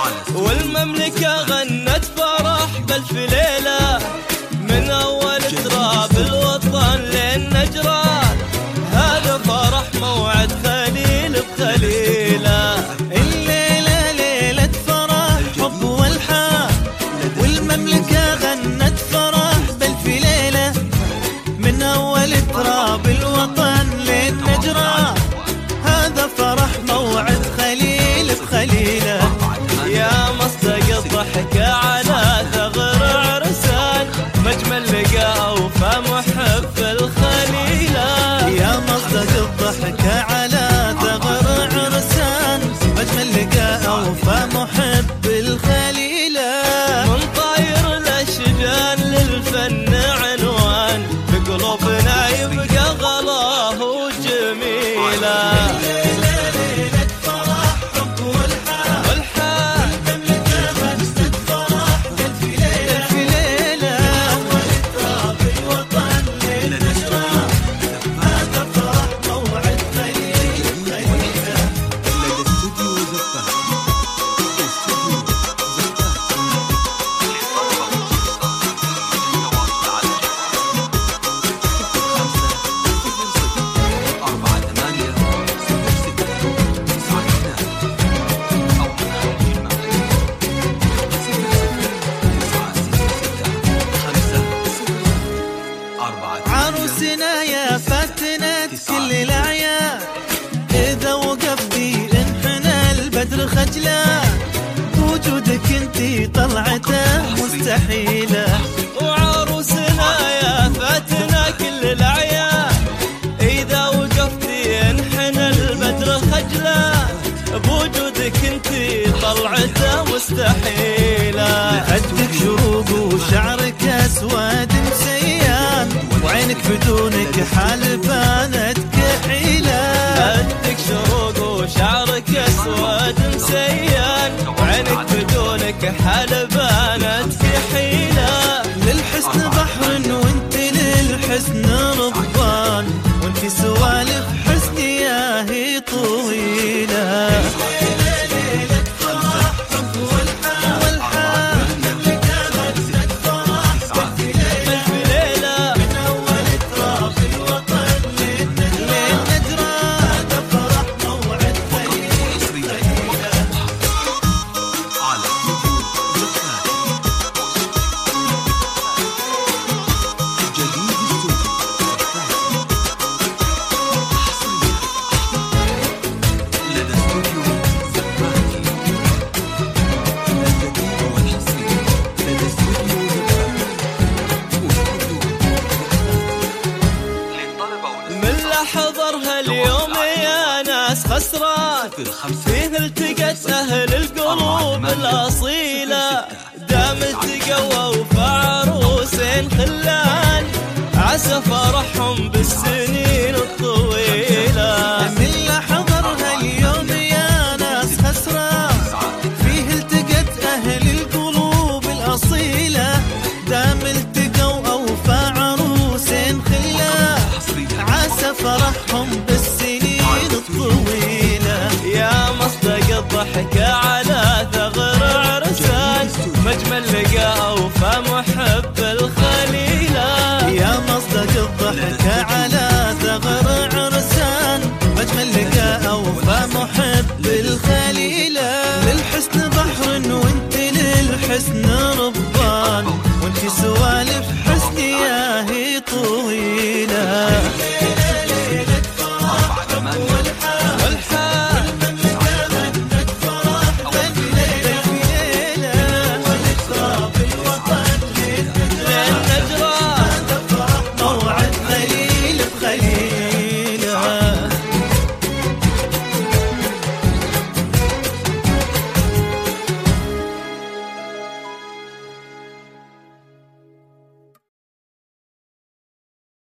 والمملكة غنت فرح بألف ليلة، من أول تراب الوطن للنجران، هذا فرح موعد خليل بخليله. الليلة ليلة فرح حب والحان، والمملكة غنت فرح بألف ليلة، من أول تراب الوطن للنجران، هذا فرح موعد خليل بخليله. يا مصدق الضحكة على ثغر عرسان، مجمل لقى أوفى محب الخليلة. يا مصدق الضحكة على ثغر عرسان، مجمل لقى أوفى محب الخليلة. من طاير الأشجان للفن عنوان، بقلوبنا يبقى غلاه وجميله. عروسنا يا فاتنة كل الأعياد، إذا وقفتي انحنى البدر خجلان، بوجودك انتي طلعته مستحيلة. وعروسنا يا فاتنة كل الأعياد، إذا وقفتي انحنى البدر خجلان، بوجودك انتي طلعته مستحيلة. لحدك شروق وشعرك أسود مسيان، وعينك بدونك حال بانت كحيلة. خدك شروق وشعرك أسود مسيان، وعينك بدونك حال بانت كحيلة. للحسن بحر وانت للحسن رضبان، وانت سوالف حسن ياهي طويلة. حضرها اليوم يا ناس خسران، فيه التقت أهل القلوب الأصيلة، دام التقوى وفعروسين خلان، عسى فرحهم بالسنين الطويلة. من حضرها اليوم يا ناس خسران، فيه التقت أهل القلوب الأصيلة، دام التقوا أوفى عروسين خلان، عسى فرحهم بالسنين الطويلة. يا مصدق الضحكة على